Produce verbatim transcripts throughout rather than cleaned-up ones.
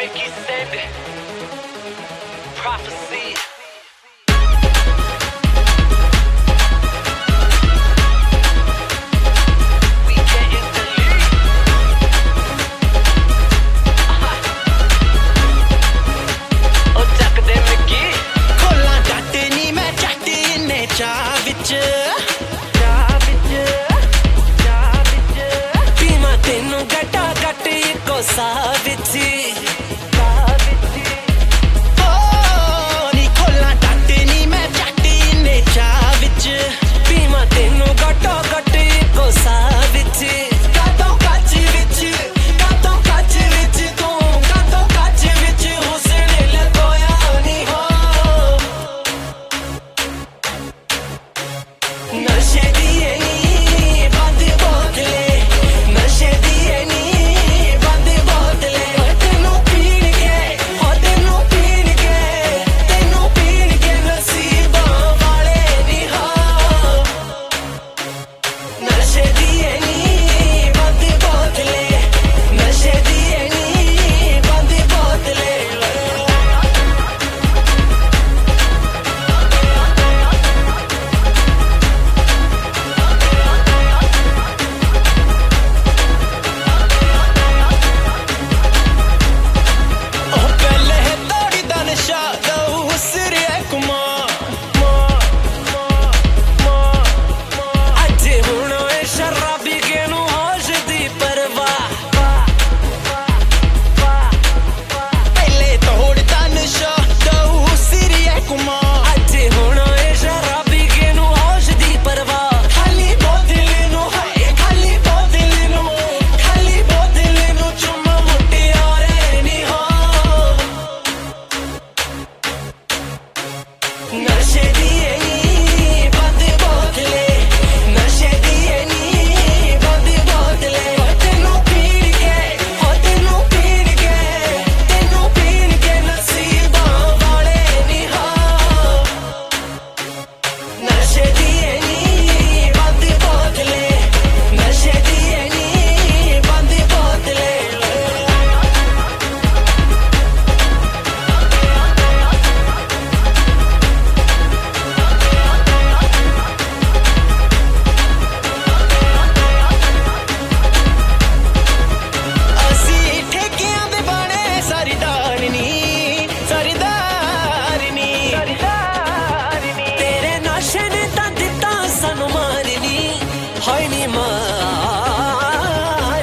Mickey saved it. Prophecy. We getting the lead. Oh, ਚੱਕਦੇ ਮਿੱਕੀ ਖੋਲਾਂ ਡੱਟ ਨੀ ਮੈਂ ਝੱਟ ਨੇ ਚਾਹ ਵਿੱਚ ਚਾਹ ਵਿੱਚ ਚਾਹ ਵਿੱਚ ਪੀਵਾਂ ਤੈਨੂੰ ਗੱਟਾ ਗੱਟ ਇੱਕੋ ਸਾਹ ਵਿੱਚ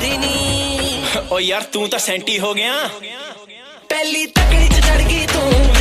ਓ ਯਾਰ ਤੂੰ ਤਾਂ ਸੈਂਟੀ ਹੋ ਗਿਆ ਪਹਿਲੀ ਤਕੜੀ ਚ ਚੜ ਗਈ ਤੂੰ।